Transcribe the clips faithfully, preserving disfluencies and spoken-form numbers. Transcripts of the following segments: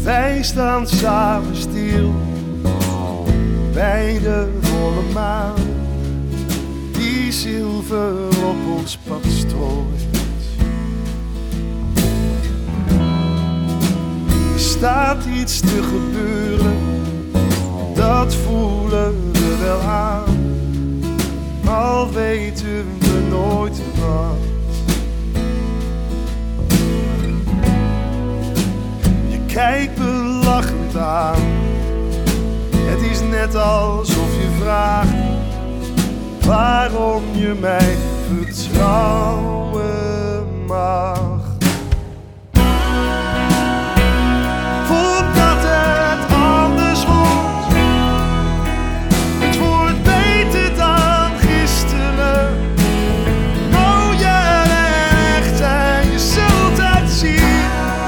Wij staan samen stil bij de volle maan, die zilver op ons pad strooit. Er staat iets te gebeuren, dat voelen we wel aan, al weten we nooit wat. Je kijkt me lachend aan, het is net alsof je vraagt waarom je mij vertrouwen mag. Voordat het anders wordt, het wordt beter dan gisteren. Mooier en echt en je zult het zien.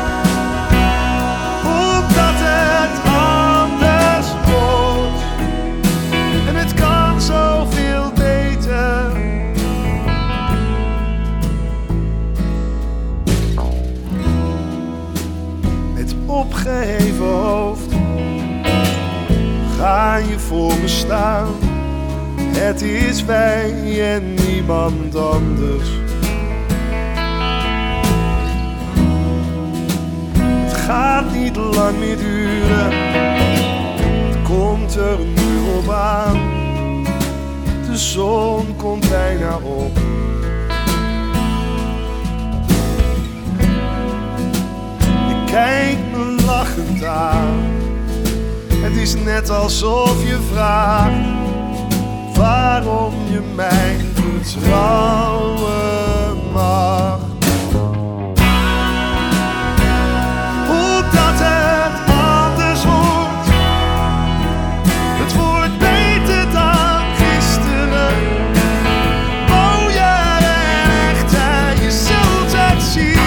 Voordat het anders wordt, en het kan zoveel beter. Met opgeheven hoofd ga je voor me staan. Het is wij en niemand anders. Het gaat niet lang meer duren, het komt er nu op aan. De zon komt bijna op. Je kijkt me lachend aan, het is net alsof je vraagt waarom je mij vertrouwen mag. Omdat het anders wordt, het wordt beter dan gisteren. Mooier en echt en je zult het zien.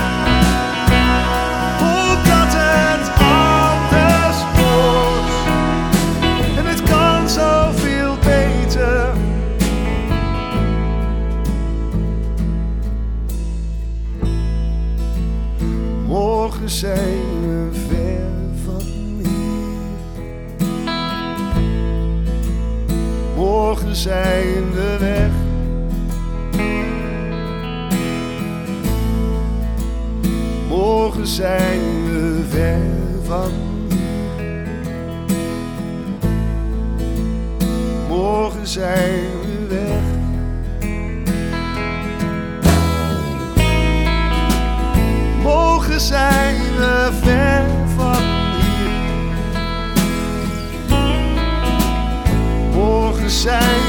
Omdat het anders wordt, en het kan zoveel beter. Morgen zijn we ver van hier. Morgen zijn we weg. Morgen zijn we ver van hier. Morgen zijn we weg. Morgen zijn we ver van hier. Morgen zijn